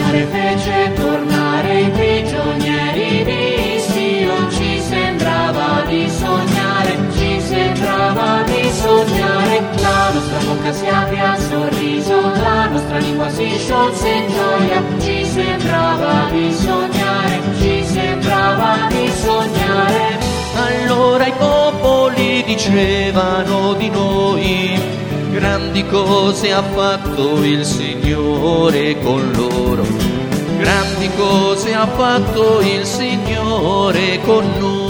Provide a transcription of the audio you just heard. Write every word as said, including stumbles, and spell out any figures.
sognare fece tornare i prigionieri di Sion. Ci sembrava di sognare, ci sembrava di sognare. La nostra bocca si aprì al sorriso, la nostra lingua si sciolse in gioia. Ci sembrava di sognare, ci sembrava di sognare. Allora i popoli dicevano di noi: grandi cose ha fatto il Signore con loro, grandi cose ha fatto il Signore con noi.